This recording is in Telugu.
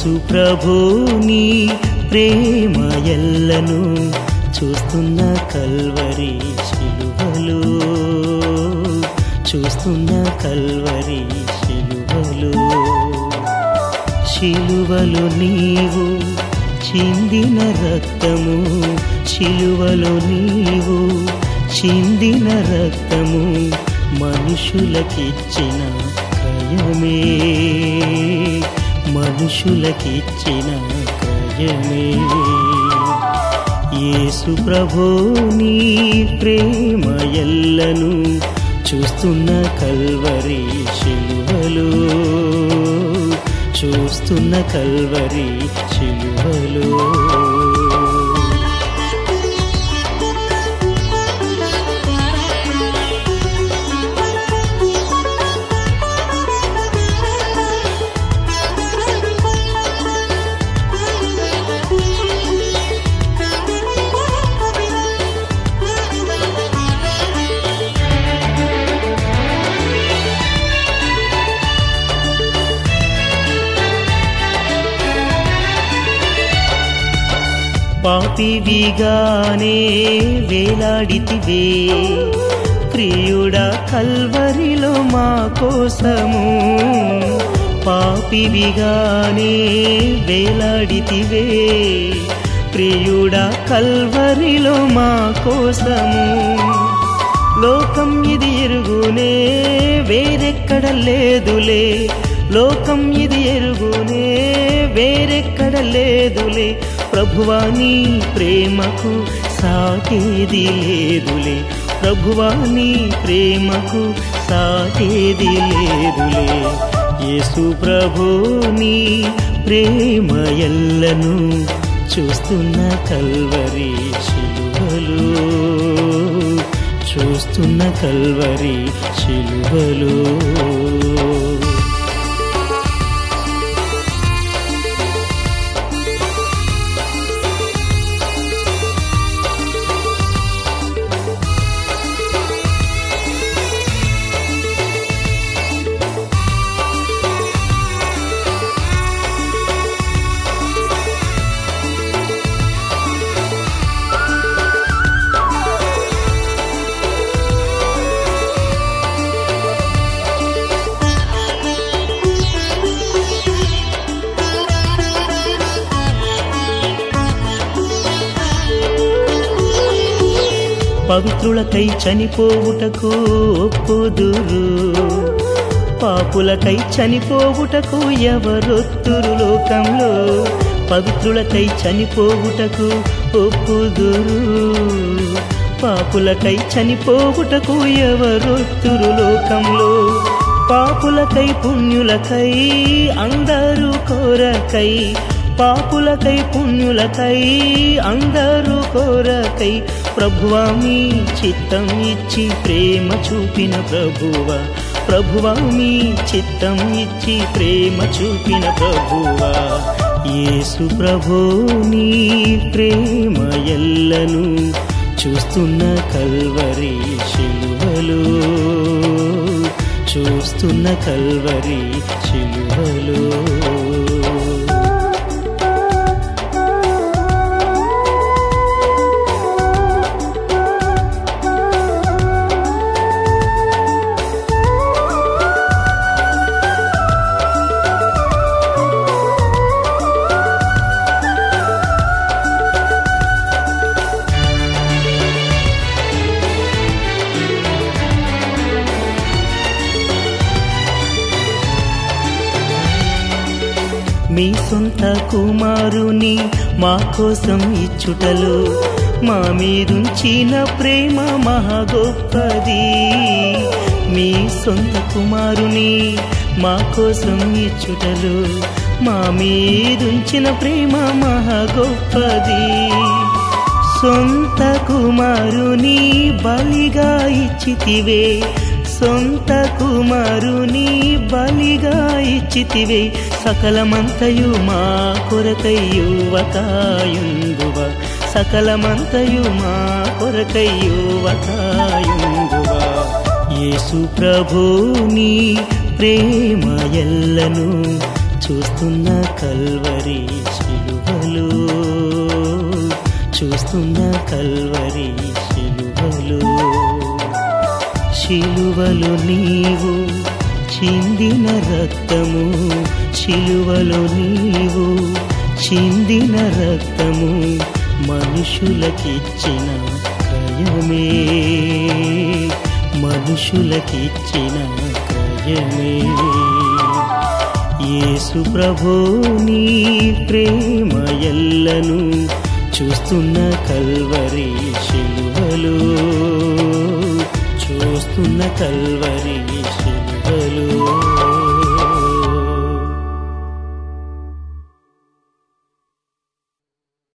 యేసు ప్రభుని ప్రేమ ఎల్లను చూస్తున్న కల్వరి శిలువలో, చూస్తున్న కల్వరి శిలువలో. శిలువలో నీవు చిందిన రక్తము, శిలువలో నీవు చిందిన రక్తము మనుషులకిచ్చిన క్రయమే, మనుషులకిచ్చిన క్రయమే. యేసు ప్రభుని ప్రేమ ఎల్లను చూస్తున్న కల్వరి శిలువలో, చూస్తున్న కల్వరి శిలువలో. పాపివిగానే వేలాడితివే ప్రియుడా కల్వరిలో మా కోసము, పాపివిగానే వేలాడితివే ప్రియుడా కల్వరిలో మా కోసము. లోకం ఇది ఎరుగునే వేరెక్కడ లేదులే, లోకం ఇది ఎరుగునే వేరెక్కడ లేదులే. ప్రభువా నీ ప్రేమకు సాటేది లేదులే, ప్రభువా నీ ప్రేమకు సాటేది లేదులే. యేసు ప్రభుని ప్రేమ ఎల్లను చూస్తున్న కల్వరి శిలువలో, చూస్తున్న కల్వరి శిలువలో. పవిత్రులకై చనిపోవుటకు ఒప్పుదురు, పాపులకై చనిపోవుటకు ఎవరొత్తురు లోకంలో. పవిత్రులకై చనిపోవుటకు ఒప్పుదురు, పాపులకై చనిపోవుటకు ఎవరొత్తురు లోకంలో. పాపులకై పుణ్యులకై అందరూ కోరకై, పాపులకై పుణ్యులకై అందరూ కోరకై. ప్రభువా మీ చిత్తం ఇచ్చి ప్రేమ చూపిన ప్రభువా, ప్రభువా మీ చిత్తం ఇచ్చి ప్రేమ చూపిన ప్రభువా. యేసు ప్రభుని ప్రేమ ఎల్లను చూస్తున్న కల్వరి శిలువలో, చూస్తున్న కల్వరి శిలువలో. మీ సొంత కుమారుని మా కోసం ఇచ్చుటలో మా మీదుంచిన ప్రేమ మహా గొప్పది. మీ సొంత కుమారుని మా కోసం ఇచ్చుటలో మా మీదుంచిన ప్రేమ మహా గొప్పది. సొంత కుమారుని బలిగా ఇచ్చితివే, సొంత కుమారుని బలిగా ఇచ్చితివే. సకలమంతయు మా కొరకై యువకాయుందువ, సకలమంతయు మా కొరకై యువకాయుందువ. యేసు ప్రభుని ప్రేమ ఎల్లను చూస్తున్న కల్వరి శిలువలో, చూస్తున్న కల్వరి శిలువలో. శిలువలో నీవు చిందిన రక్తము, శిలువలో నీవు చిందిన రక్తము, మనుషులకిచ్చిన క్రయమే, మనుషులకిచ్చిన క్రయమే. యేసు ప్రభో నీ ప్రేమ ఎల్లను చూస్తున్న కల్వరి శిలువలో, చూస్తున్న కల్వరి శిలువలో.